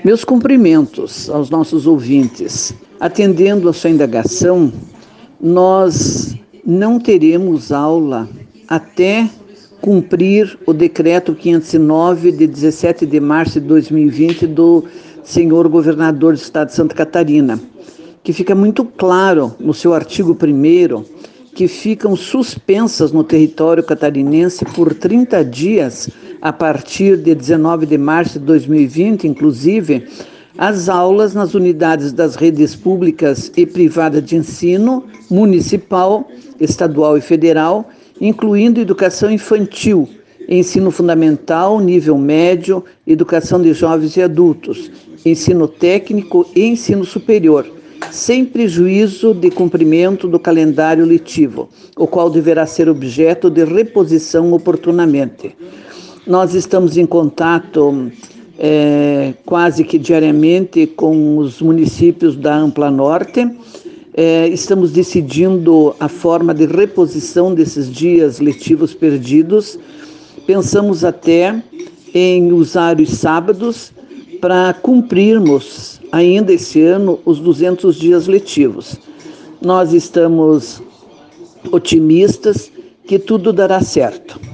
Meus cumprimentos aos nossos ouvintes. Atendendo a sua indagação, nós não teremos aula até cumprir o decreto 509 de 17 de março de 2020 do senhor governador do estado de Santa Catarina, que fica muito claro no seu artigo 1º que ficam suspensas no território catarinense por 30 dias, a partir de 19 de março de 2020, inclusive, as aulas nas unidades das redes públicas e privadas de ensino, municipal, estadual e federal, incluindo educação infantil, ensino fundamental, nível médio, educação de jovens e adultos, ensino técnico e ensino superior, sem prejuízo de cumprimento do calendário letivo, o qual deverá ser objeto de reposição oportunamente. Nós estamos em contato quase que diariamente com os municípios da Ampla Norte. Estamos decidindo a forma de reposição desses dias letivos perdidos. Pensamos até em usar os sábados para cumprirmos ainda esse ano os 200 dias letivos. Nós estamos otimistas que tudo dará certo.